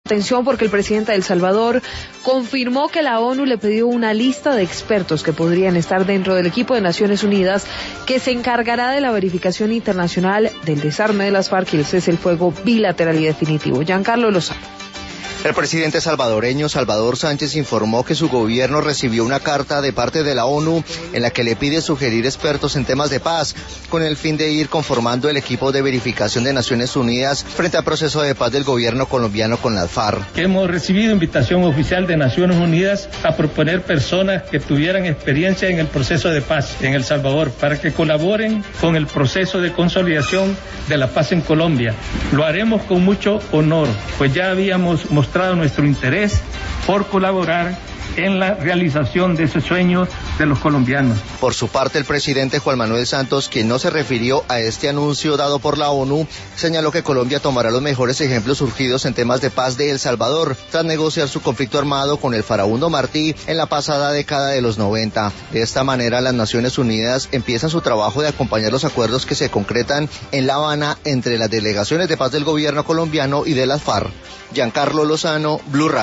Atención porque el presidente de El Salvador confirmó que la ONU le pidió una lista de expertos que podrían estar dentro del equipo de Naciones Unidas que se encargará de la verificación internacional del desarme de las FARC y el cese el fuego bilateral y definitivo. Giancarlo Lozano. El presidente salvadoreño Salvador Sánchez informó que su gobierno recibió una carta de parte de la ONU en la que le pide sugerir expertos en temas de paz, con el fin de ir conformando el equipo de verificación de Naciones Unidas frente al proceso de paz del gobierno colombiano con las FARC. Hemos recibido invitación oficial de Naciones Unidas a proponer personas que tuvieran experiencia en el proceso de paz en El Salvador para que colaboren con el proceso de consolidación de la paz en Colombia. Lo haremos con mucho honor, pues ya habíamos mostrado nuestro interés por colaborar en la realización de ese sueño de los colombianos. Por su parte, el presidente Juan Manuel Santos, quien no se refirió a este anuncio dado por la ONU, señaló que Colombia tomará los mejores ejemplos surgidos en temas de paz de El Salvador, tras negociar su conflicto armado con el farabundo Martí en la pasada década de los 90. De esta manera, las Naciones Unidas empiezan su trabajo de acompañar los acuerdos que se concretan en La Habana entre las delegaciones de paz del gobierno colombiano y de las FARC. Giancarlo Lozano, Blue Radio.